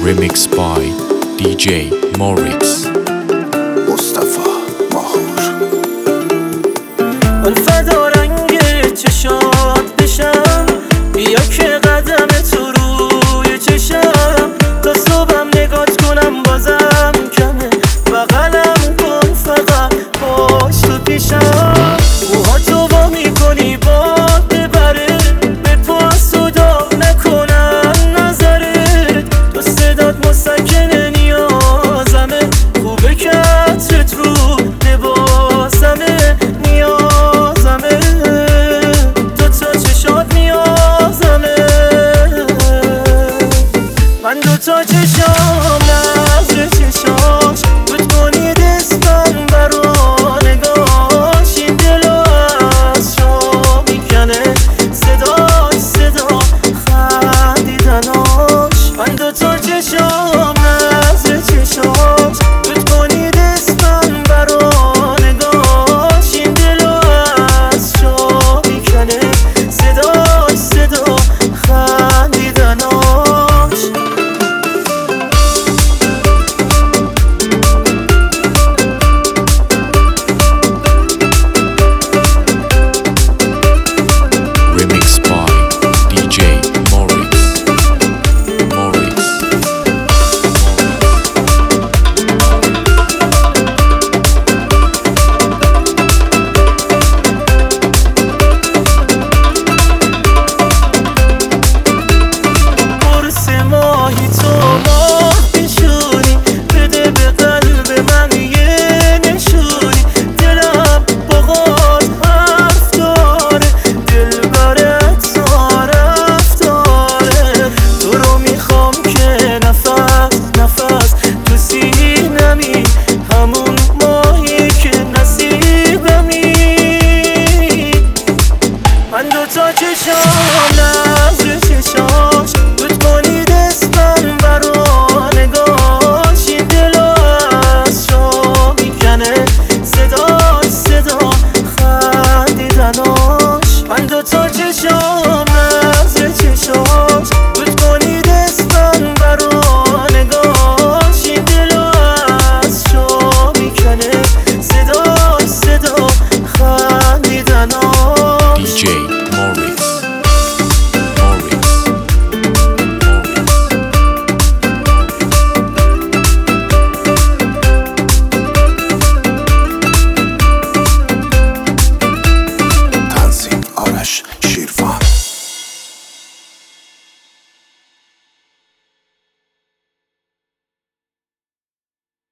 Remix by DJ Morix. مصطفی ماهور. الفدا رنگ چشات بشم، بیا که قدم تو روی چشم، تا صبحم نگات کنم بازم کمه، بغلم کن فقط باش تو پیشم، موها تو وا میکنی باد ببره، به پا صدا نکنم نظرت، تو صدات مسکنه نیازمه، خوبه که عطرت رو لباسمه، نیازمه دوتا چشات نیازمه، من دوتا چشام نظر چشام